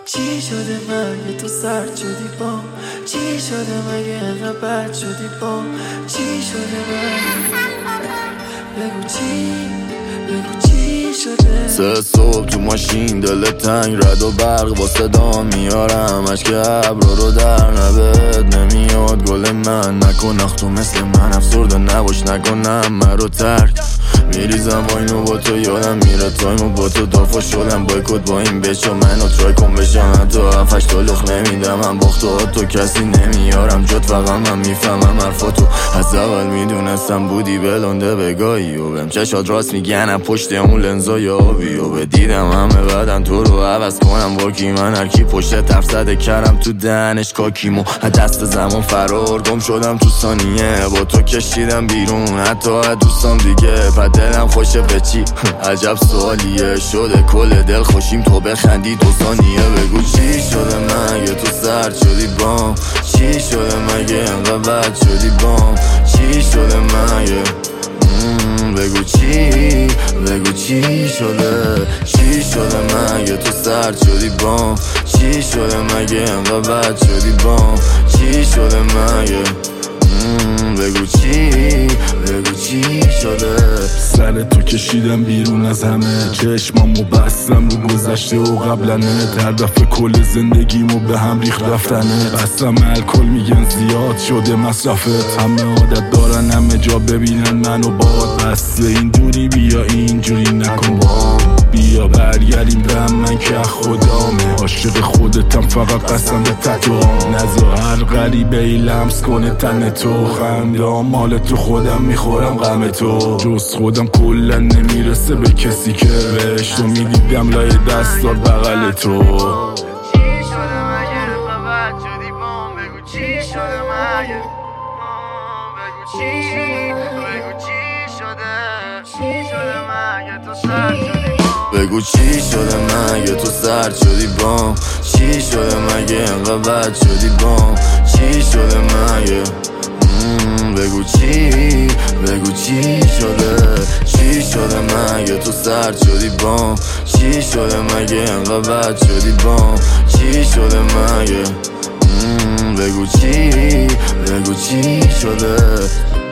چی شده مگه تو سرد شدی با؟ چی شده مگه انقدر بد شدی با؟ چی شده مگه بگو چی شده؟ سه صبح تو ماشین دل تنگ رد و برق با صدا میارم اشک ابرا رو در نبد نمیاد گل من نکن اختو مثل من افسرده نباش نکنم من رو ترک میریزم با اینو با تو یادم میره تایمو با تو دافا شدم بایکوت با این بچه منو ترای کن بشم حتی هفتش تا لخ نمیدم من باختو تو کسی نمیارم جد فقط من میفهمم حرفاتو از اول میدونستم بودی بلنده بگاهی و بهم چشات راست میگنم پشت اون لنزای آبی و بدیدم همه بدن تو رو عوض کنم با کی من هرکی پشت طرف زده کردم تو دهنش کاکیمو دست زمان فرار گم شدم تو ثانیه با تو کشیدم بیرون حتی از دوستام دیگه دلم خوشه به چی؟ عجب سوالیه شده کل دل خوشیم تو بخندی دو ثانیه بگو چی شده مگه تو سرد شدی بام؟ چی شده مگه انقدر بد شدی بام؟ چی شده مگه بگو چی شده؟ چی شده مگه تو سرد شدی بام؟ چی شده مگه انقدر بد شدی بام؟ چی شده مگه بگو چی شده؟ سر تو کشیدم بیرون از همه چشمامو بستم رو گذشته و قبلنه هر دفعه کل زندگیمو به هم ریخت رفتنه بستم الکل میگن زیاد شده مصرفت همه عادت دارن همه جا ببینن منو باد بس اینجوری بیا اینجوری نکن با بیا برگردیم به من که خدامه عاشق خودتم فقط قسم به تکام نذار هر غریبه ای لمس کنه تن تو خندام مال تو خودم میخورم غم تو جز خودم کلا نمیرسه به کسی که بهش تو میدیدم لای دستات بغل تو چی شده مگه بد شدی بام؟ بگو چی شده مگه بگو چی شده مگه تو سرد شدی بام؟ بگو چی شده مگه تو سرد شدی بام؟ چی شده مگه انقدر بد شدی بام؟ چی شده مگه بگو چی شده؟ چی شده مگه تو سرد شدی بام؟ چی شده مگه انقدر بد شدی بام؟ چی شده مگه بگو چی شده؟